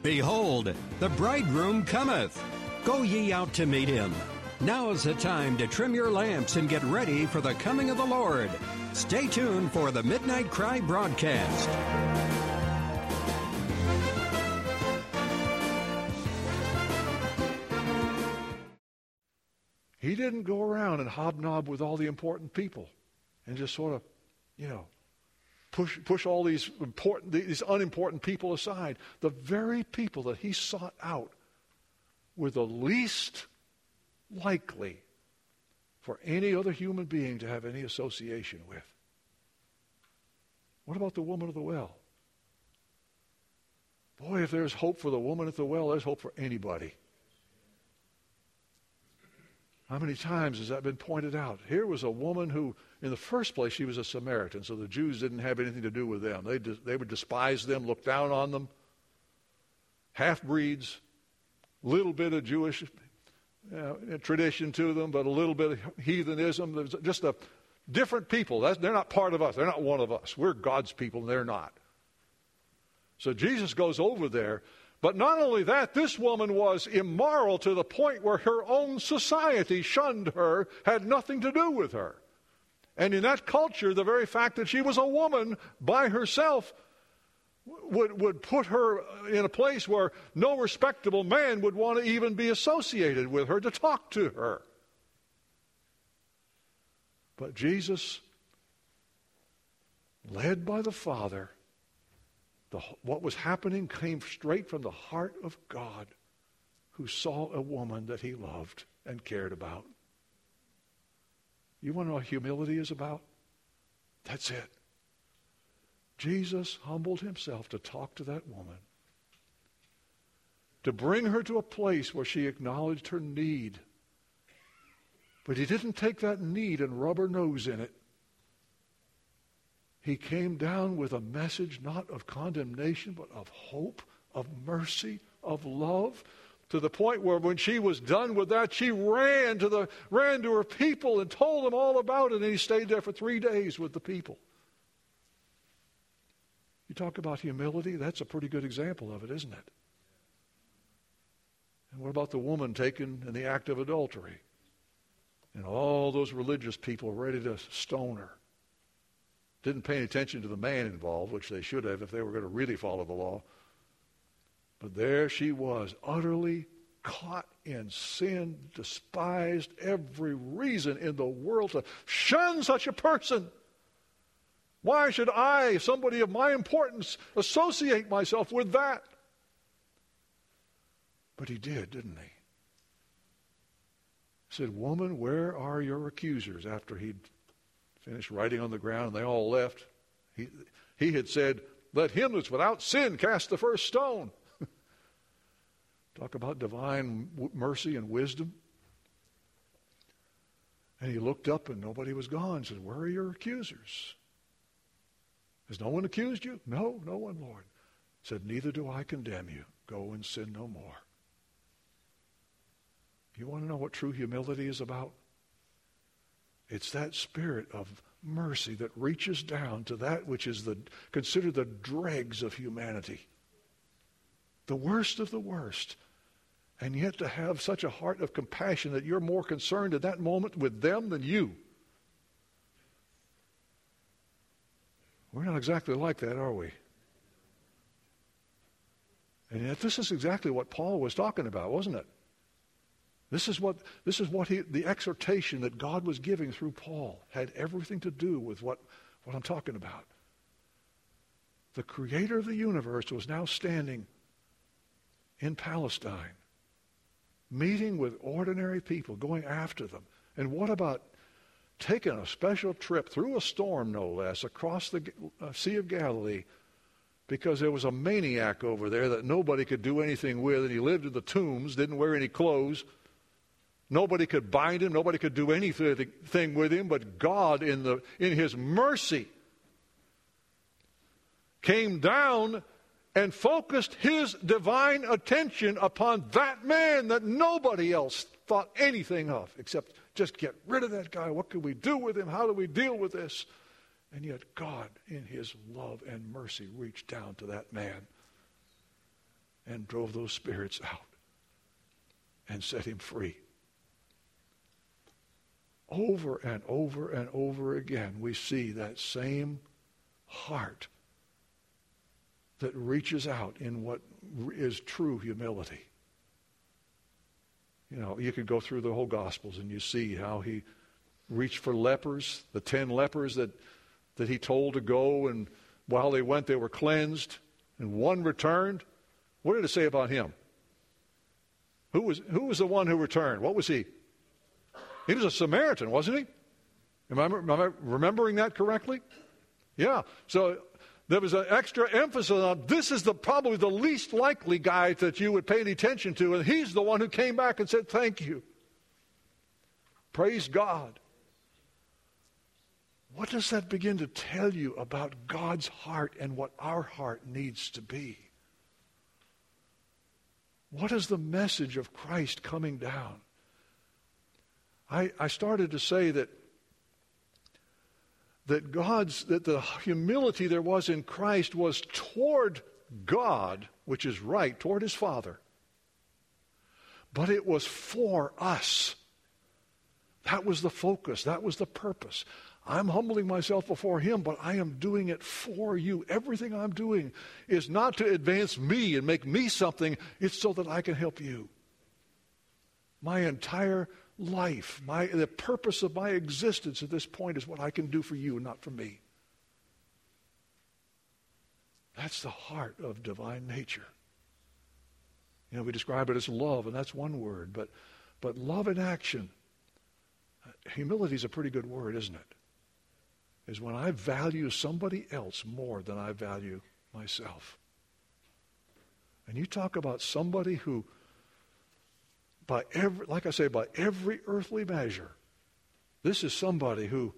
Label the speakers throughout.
Speaker 1: Behold, the bridegroom cometh. Go ye out to meet him. Now is the time to trim your lamps and get ready for the coming of the Lord. Stay tuned for the Midnight Cry broadcast.
Speaker 2: He didn't go around and hobnob with all the important people and just sort of, push all these unimportant people aside. The very people that he sought out were the least likely for any other human being to have any association with. What about the woman of the well? Boy, if there's hope for the woman at the well, there's hope for anybody. How many times has that been pointed out? Here was a woman who, in the first place, she was a Samaritan, so the Jews didn't have anything to do with them. They would despise them, look down on them. Half-breeds, little bit of Jewish tradition to them, but a little bit of heathenism. There's just a different people. They're not part of us. They're not one of us. We're God's people, and they're not. So Jesus goes over there. But not only that, this woman was immoral to the point where her own society shunned her, had nothing to do with her. And in that culture, the very fact that she was a woman by herself would put her in a place where no respectable man would want to even be associated with her, to talk to her. But Jesus, led by the Father, what was happening came straight from the heart of God, who saw a woman that he loved and cared about. You want to know what humility is about? That's it. Jesus humbled himself to talk to that woman, to bring her to a place where she acknowledged her need. But he didn't take that need and rub her nose in it. He came down with a message not of condemnation, but of hope, of mercy, of love, to the point where when she was done with that, she ran to her people and told them all about it, and he stayed there for 3 days with the people. You talk about humility, that's a pretty good example of it, isn't it? And what about the woman taken in the act of adultery? And all those religious people ready to stone her. Didn't pay any attention to the man involved, which they should have if they were going to really follow the law. But there she was, utterly caught in sin, despised, every reason in the world to shun such a person. Why should I, somebody of my importance, associate myself with that? But he did, didn't he? He said, "Woman, where are your accusers?" After he'd finished writing on the ground, and they all left. He had said, "Let him that's without sin cast the first stone." Talk about divine mercy and wisdom. And he looked up and nobody was gone. He said, "Where are your accusers? Has no one accused you?" "No, no one, Lord." He said, "Neither do I condemn you. Go and sin no more." You want to know what true humility is about? It's that spirit of mercy that reaches down to that which is considered the dregs of humanity. The worst of the worst. And yet to have such a heart of compassion that you're more concerned at that moment with them than you. We're not exactly like that, are we? And yet this is exactly what Paul was talking about, wasn't it? This is what the exhortation that God was giving through Paul had everything to do with what I'm talking about. The creator of the universe was now standing in Palestine, meeting with ordinary people, going after them. And what about taking a special trip through a storm, no less, across the Sea of Galilee, because there was a maniac over there that nobody could do anything with, and he lived in the tombs, didn't wear any clothes. Nobody could bind him. Nobody could do anything with him. But God, in his mercy, came down and focused his divine attention upon that man that nobody else thought anything of, except just get rid of that guy. What can we do with him? How do we deal with this? And yet God, in his love and mercy, reached down to that man and drove those spirits out and set him free. Over and over and over again, we see that same heart that reaches out in what is true humility. You know, you could go through the whole Gospels and you see how he reached for lepers, the 10 lepers that he told to go, and while they went, they were cleansed, and one returned. What did it say about him? Who was the one who returned? What was he? He was a Samaritan, wasn't he? Am I remembering that correctly? Yeah. So there was an extra emphasis on this is probably the least likely guy that you would pay any attention to, and he's the one who came back and said, thank you. Praise God. What does that begin to tell you about God's heart and what our heart needs to be? What is the message of Christ coming down? I started to say that the humility there was in Christ was toward God, which is right, toward his Father. But it was for us. That was the focus. That was the purpose. I'm humbling myself before him, but I am doing it for you. Everything I'm doing is not to advance me and make me something. It's so that I can help you. My entire life, the purpose of my existence at this point is what I can do for you, not for me. That's the heart of divine nature. You know, we describe it as love, and that's one word, but love in action. Humility is a pretty good word, isn't it? Is when I value somebody else more than I value myself. And you talk about somebody who, by every earthly measure, this is somebody who,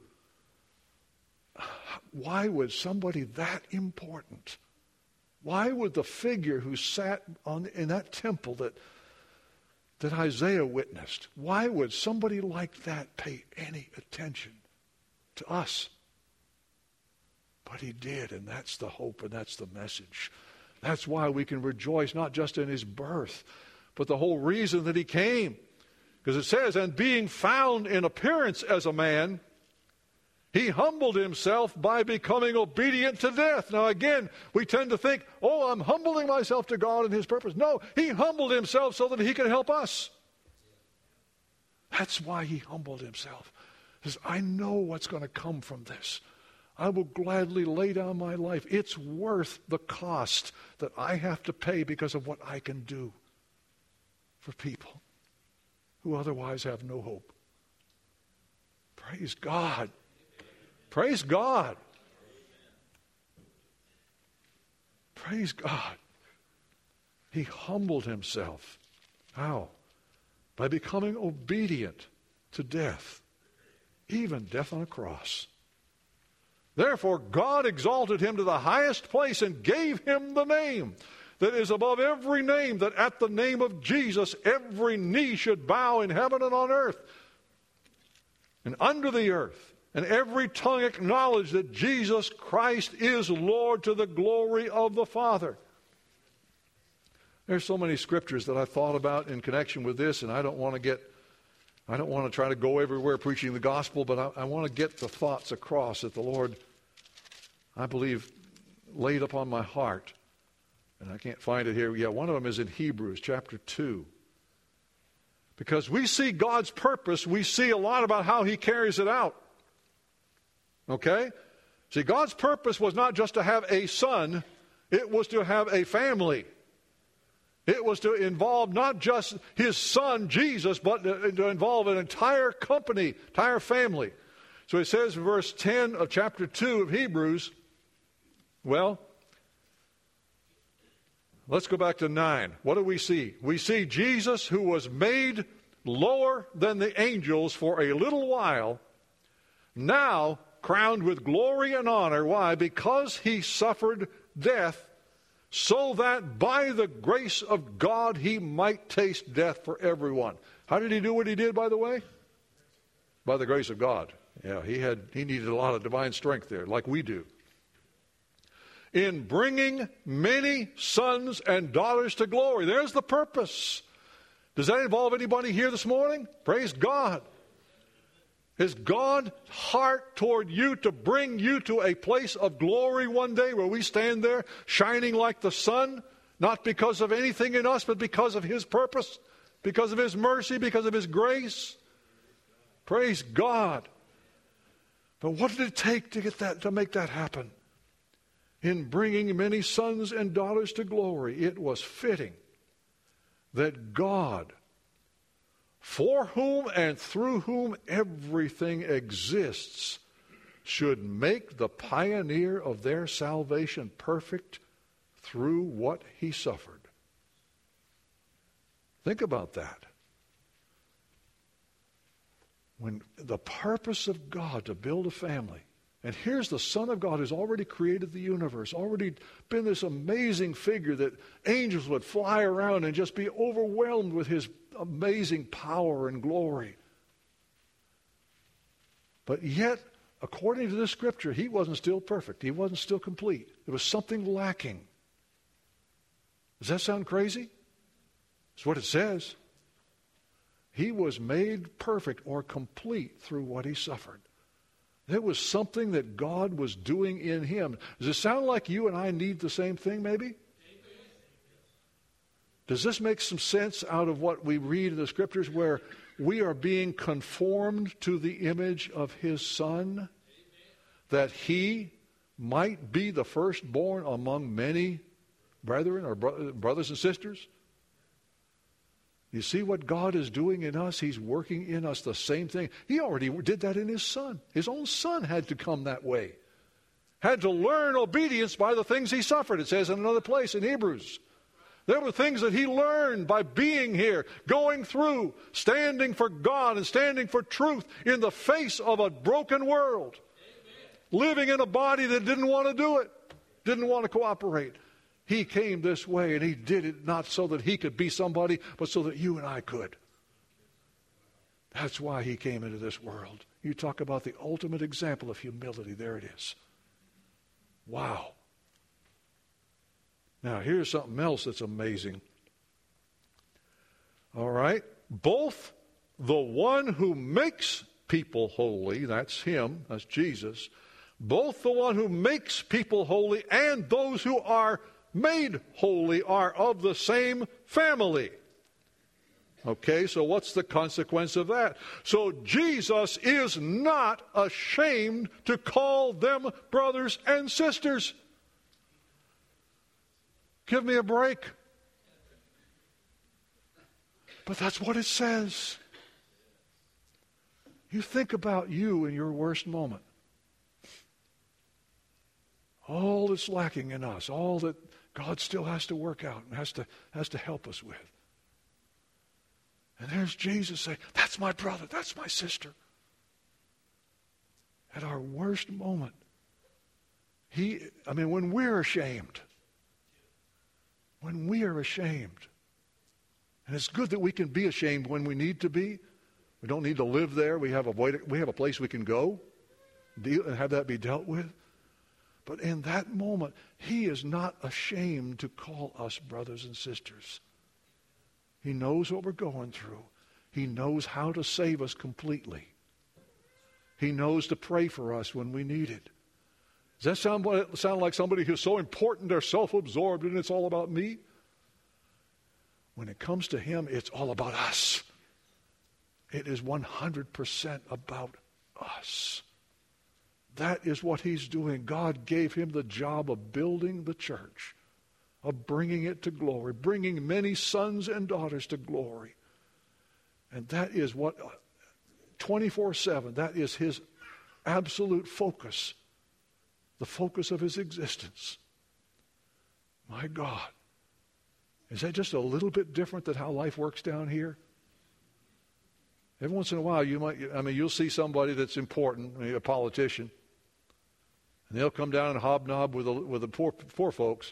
Speaker 2: why would somebody that important, why would the figure who sat in that temple that Isaiah witnessed, why would somebody like that pay any attention to us? But he did, and that's the hope, and that's the message. That's why we can rejoice not just in his birth, but the whole reason that he came. Because it says, and being found in appearance as a man, he humbled himself by becoming obedient to death. Now again, we tend to think, oh, I'm humbling myself to God and his purpose. No, he humbled himself so that he could help us. That's why he humbled himself. He says, I know what's going to come from this. I will gladly lay down my life. It's worth the cost that I have to pay because of what I can do for people who otherwise have no hope. Praise God. Praise God. Praise God. He humbled himself. How? By becoming obedient to death, even death on a cross. Therefore, God exalted him to the highest place and gave him the name that is above every name, that at the name of Jesus every knee should bow in heaven and on earth and under the earth, and every tongue acknowledge that Jesus Christ is Lord, to the glory of the Father. There's so many scriptures that I thought about in connection with this, and I don't want to try to go everywhere preaching the gospel, but I want to get the thoughts across that the Lord, I believe, laid upon my heart. And I can't find it here. Yeah, one of them is in Hebrews chapter 2. Because we see God's purpose, we see a lot about how he carries it out. Okay? See, God's purpose was not just to have a son, it was to have a family. It was to involve not just his son, Jesus, but to involve an entire company, entire family. So it says in verse 10 of chapter 2 of Hebrews, well, let's go back to 9. What do we see? We see Jesus, who was made lower than the angels for a little while, now crowned with glory and honor. Why? Because he suffered death, so that by the grace of God he might taste death for everyone. How did he do what he did, by the way? By the grace of God. Yeah, he needed a lot of divine strength there, like we do. in bringing many sons and daughters to glory. There's the purpose. Does that involve anybody here this morning? Praise God. Is God's heart toward you to bring you to a place of glory one day where we stand there shining like the sun, not because of anything in us, but because of His purpose, because of His mercy, because of His grace? Praise God. But what did it take to get that, to make that happen? In bringing many sons and daughters to glory, it was fitting that God, for whom and through whom everything exists, should make the pioneer of their salvation perfect through what He suffered. Think about that. When the purpose of God to build a family, and here's the Son of God who's already created the universe, already been this amazing figure that angels would fly around and just be overwhelmed with His amazing power and glory. But yet, according to this scripture, He wasn't still perfect. He wasn't still complete. There was something lacking. Does that sound crazy? It's what it says. He was made perfect or complete through what He suffered. There was something that God was doing in Him. Does it sound like you and I need the same thing, maybe? Does this make some sense out of what we read in the Scriptures where we are being conformed to the image of His Son, that He might be the firstborn among many brethren or brothers and sisters? You see what God is doing in us? He's working in us the same thing. He already did that in His Son. His own Son had to come that way. Had to learn obedience by the things He suffered. It says in another place in Hebrews. There were things that He learned by being here, going through, standing for God and standing for truth in the face of a broken world. Amen. Living in a body that didn't want to do it, didn't want to cooperate. He came this way, and He did it not so that He could be somebody, but so that you and I could. That's why He came into this world. You talk about the ultimate example of humility. There it is. Wow. Now, here's something else that's amazing. All right. Both the one who makes people holy, that's Him, that's Jesus, both the one who makes people holy and those who are made holy are of the same family. Okay, so what's the consequence of that? So Jesus is not ashamed to call them brothers and sisters. Give me a break. But that's what it says. You think about you in your worst moment. All that's lacking in us, all that God still has to work out and has to help us with. And there's Jesus saying, that's my brother, that's my sister. At our worst moment, when we're ashamed, and it's good that we can be ashamed when we need to be. We don't need to live there. We have a place we can go and have that be dealt with. But in that moment, He is not ashamed to call us brothers and sisters. He knows what we're going through. He knows how to save us completely. He knows to pray for us when we need it. Does that sound like somebody who's so important they're self-absorbed and it's all about me? When it comes to Him, it's all about us. It is 100% about us. That is what He's doing. God gave Him the job of building the church, of bringing it to glory, bringing many sons and daughters to glory. And that is what, 24/7, that is His absolute focus, the focus of His existence. My God. Is that just a little bit different than how life works down here? Every once in a while, you'll see somebody that's important, a politician, and they'll come down and hobnob with the poor folks.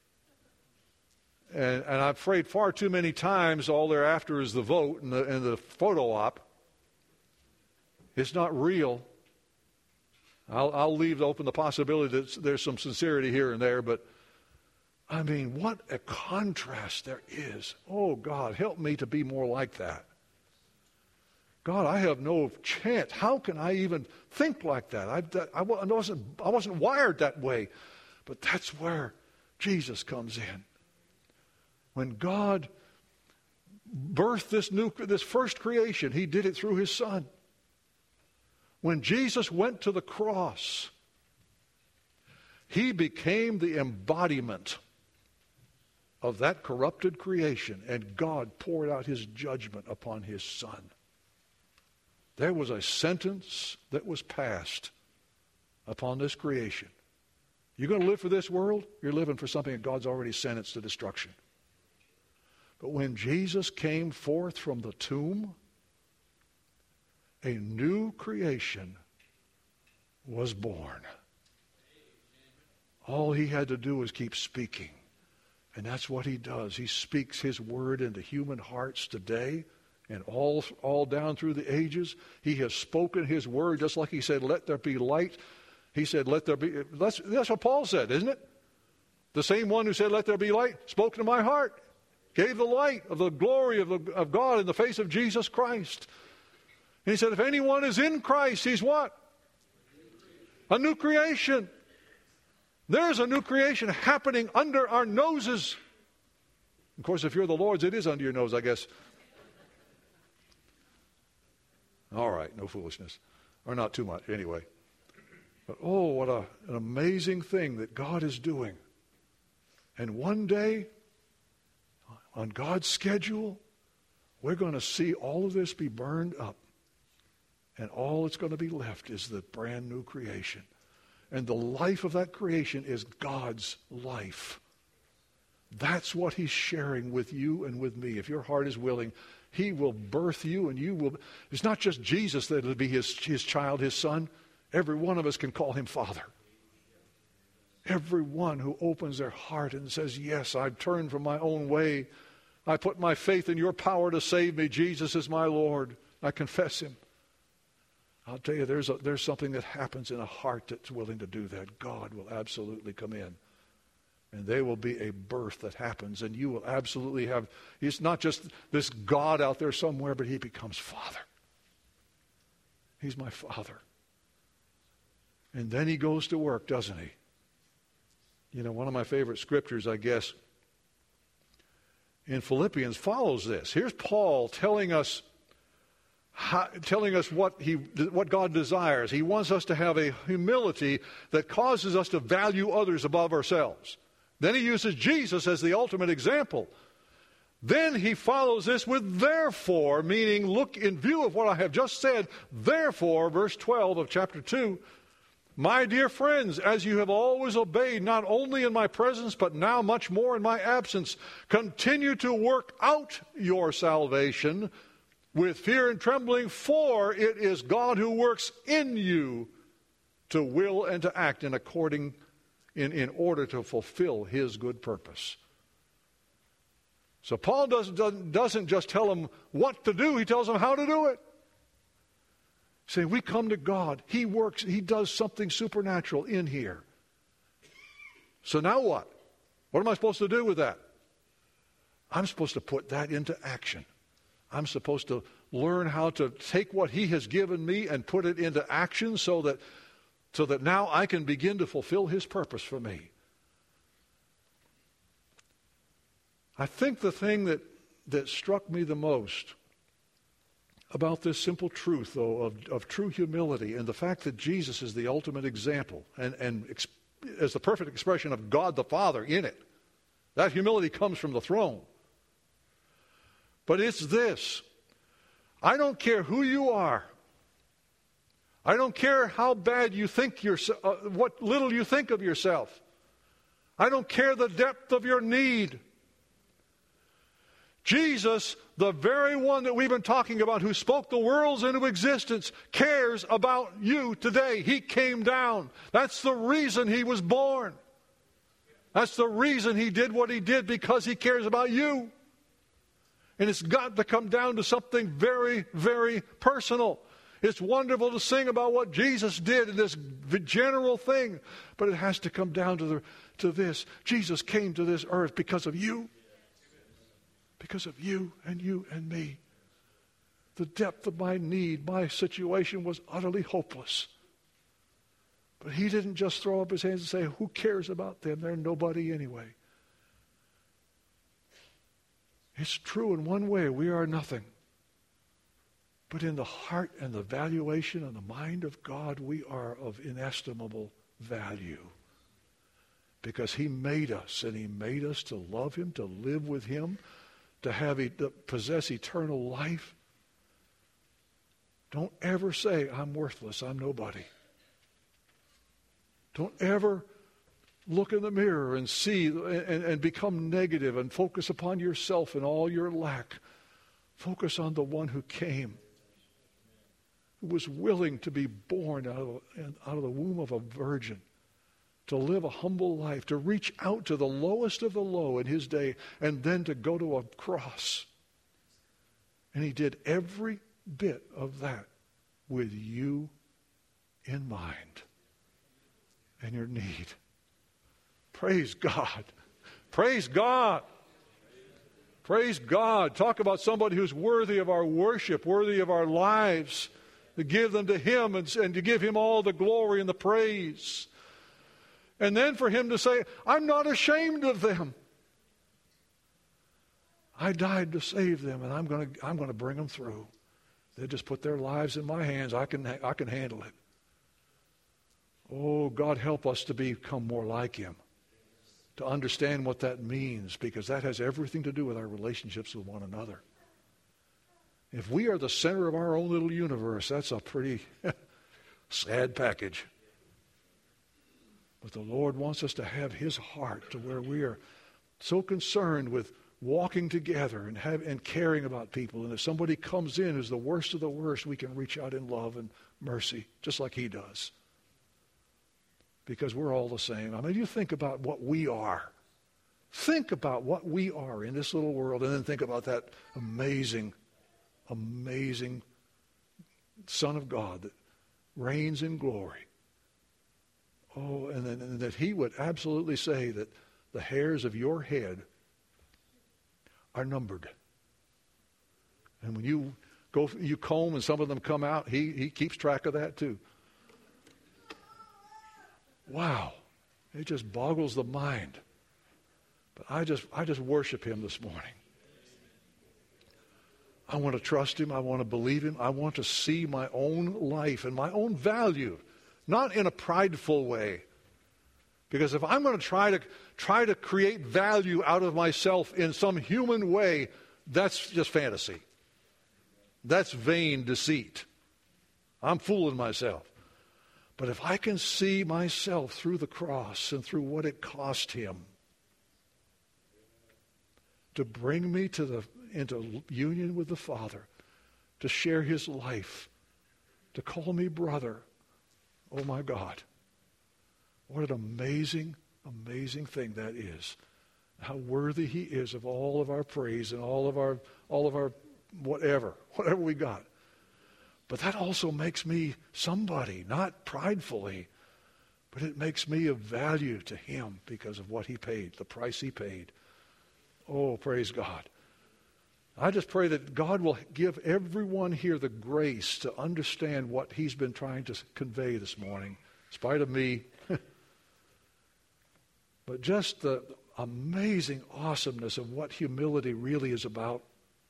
Speaker 2: And I'm afraid far too many times all they're after is the vote and the photo op. It's not real. I'll leave open the possibility that there's some sincerity here and there, but I mean, what a contrast there is. Oh, God, help me to be more like that. God, I have no chance. How can I even think like that? I wasn't wired that way. But that's where Jesus comes in. When God birthed this first creation, he did it through his Son. When Jesus went to the cross, he became the embodiment of that corrupted creation, and God poured out his judgment upon his Son. There was a sentence that was passed upon this creation. You're going to live for this world? You're living for something that God's already sentenced to destruction. But when Jesus came forth from the tomb, a new creation was born. All he had to do was keep speaking. And that's what he does. He speaks his word into human hearts today and all down through the ages. He has spoken his word just like he said, let there be light. He said, let there be... That's what Paul said, isn't it? The same one who said, let there be light, spoke to my heart, gave the light of the glory of God in the face of Jesus Christ. And he said, if anyone is in Christ, he's what? A new creation. There's a new creation happening under our noses. Of course, if you're the Lord's, it is under your nose, I guess. All right, no foolishness. Or not too much, anyway. But oh, what an amazing thing that God is doing. And one day, on God's schedule, we're going to see all of this be burned up. And all that's going to be left is the brand new creation. And the life of that creation is God's life. That's what he's sharing with you and with me. If your heart is willing, he will birth you and you will. It's not just Jesus that will be his child, his son. Every one of us can call him Father. Everyone who opens their heart and says, yes, I've turned from my own way. I put my faith in your power to save me. Jesus is my Lord. I confess him. I'll tell you, there's something that happens in a heart that's willing to do that. God will absolutely come in. And there will be a birth that happens. And you will absolutely have, he's not just this God out there somewhere, but he becomes Father. He's my Father. And then he goes to work, doesn't he? You know, one of my favorite scriptures, I guess, in Philippians follows this. Here's Paul telling us what God desires. He wants us to have a humility that causes us to value others above ourselves. Then he uses Jesus as the ultimate example. Then he follows this with therefore, meaning look in view of what I have just said. Therefore, verse 12 of chapter 2, my dear friends, as you have always obeyed, not only in my presence, but now much more in my absence, continue to work out your salvation with fear and trembling, for it is God who works in you to will and to act in order to fulfill his good purpose. So Paul doesn't just tell them what to do, he tells them how to do it. Saying, we come to God, he works, he does something supernatural in here. So now what? What am I supposed to do with that? I'm supposed to put that into action. I'm supposed to learn how to take what he has given me and put it into action so that now I can begin to fulfill his purpose for me. I think the thing that struck me the most about this simple truth, though, of true humility and the fact that Jesus is the ultimate example and as the perfect expression of God the Father in it. That humility comes from the throne. But it's this. I don't care who you are. I don't care how bad you think what little you think of yourself. I don't care the depth of your need. Jesus, the very one that we've been talking about, who spoke the worlds into existence, cares about you today. He came down. That's the reason he was born. That's the reason he did what he did, because he cares about you. And it's got to come down to something very, very personal. It's wonderful to sing about what Jesus did in this general thing, but it has to come down to this. Jesus came to this earth because of you. Because of you and me. The depth of my need, my situation was utterly hopeless. But he didn't just throw up his hands and say, who cares about them? They're nobody anyway. It's true in one way, we are nothing. But in the heart and the valuation and the mind of God, we are of inestimable value. Because he made us, and he made us to love him, to live with him, to possess eternal life. Don't ever say, I'm worthless, I'm nobody. Don't ever look in the mirror and see and become negative and focus upon yourself and all your lack. Focus on the one who came, who was willing to be born out of the womb of a virgin, to live a humble life, to reach out to the lowest of the low in his day, and then to go to a cross. And he did every bit of that with you in mind and your need. Praise God. Praise God. Praise God. Talk about somebody who's worthy of our worship, worthy of our lives, to give them to him and to give him all the glory and the praise. And then for him to say, I'm not ashamed of them. I died to save them, and I'm going to bring them through. They just put their lives in my hands. I can handle it. Oh, God, help us to become more like him, to understand what that means, because that has everything to do with our relationships with one another. If we are the center of our own little universe, that's a pretty sad package. But the Lord wants us to have his heart to where we are so concerned with walking together and caring about people. And if somebody comes in who's the worst of the worst, we can reach out in love and mercy, just like he does. Because we're all the same. I mean, you think about what we are. Think about what we are in this little world, and then think about that amazing, amazing Son of God that reigns in glory. Oh, and that he would absolutely say that the hairs of your head are numbered. And when you comb and some of them come out, he keeps track of that too. Wow. It just boggles the mind. But I just worship him this morning. I want to trust him. I want to believe him. I want to see my own life and my own value, not in a prideful way. Because if I'm going to try to create value out of myself in some human way, that's just fantasy. That's vain deceit. I'm fooling myself. But if I can see myself through the cross and through what it cost him to bring me into union with the Father, to share his life, to call me brother, oh my God, what an amazing, amazing thing that is. How worthy he is of all of our praise and all of our whatever we got. But that also makes me somebody, not pridefully, but it makes me of value to him because of what he paid, the price he paid. Oh, praise God. I just pray that God will give everyone here the grace to understand what he's been trying to convey this morning, in spite of me. But just the amazing awesomeness of what humility really is about.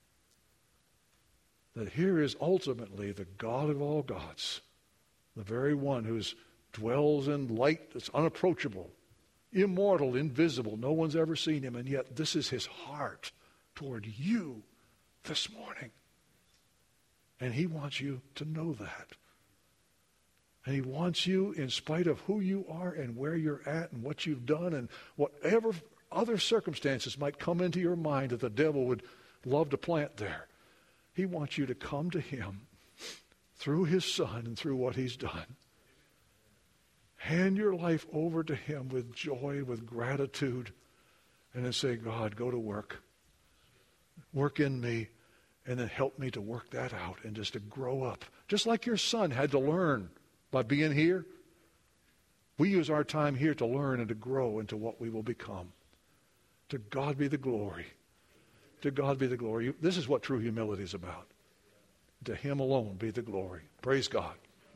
Speaker 2: That here is ultimately the God of all gods, the very one who dwells in light that's unapproachable, immortal, invisible. No one's ever seen him, and yet this is his heart toward you this morning. And he wants you to know that. And he wants you, in spite of who you are and where you're at and what you've done and whatever other circumstances might come into your mind that the devil would love to plant there. He wants you to come to him through his Son and through what he's done. Hand your life over to him with joy, with gratitude, and then say, God, go to work. Work in me And then help me to work that out and just to grow up. Just like your son had to learn by being here. We use our time here to learn and to grow into what we will become. To God be the glory. To God be the glory. This is what true humility is about. To Him alone be the glory. Praise God.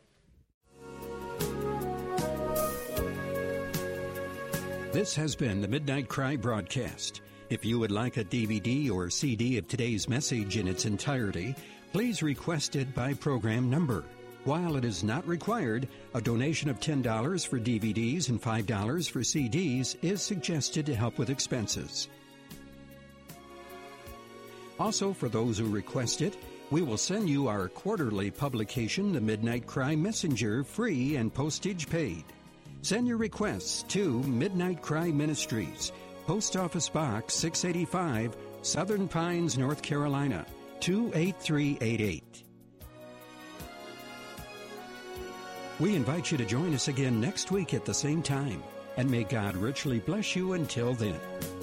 Speaker 1: This has been the Midnight Cry broadcast. If you would like a DVD or CD of today's message in its entirety, please request it by program number. While it is not required, a donation of $10 for DVDs and $5 for CDs is suggested to help with expenses. Also, for those who request it, we will send you our quarterly publication, The Midnight Cry Messenger, free and postage paid. Send your requests to Midnight Cry Ministries, Post Office Box 685, Southern Pines, North Carolina, 28388. We invite you to join us again next week at the same time, and may God richly bless you until then.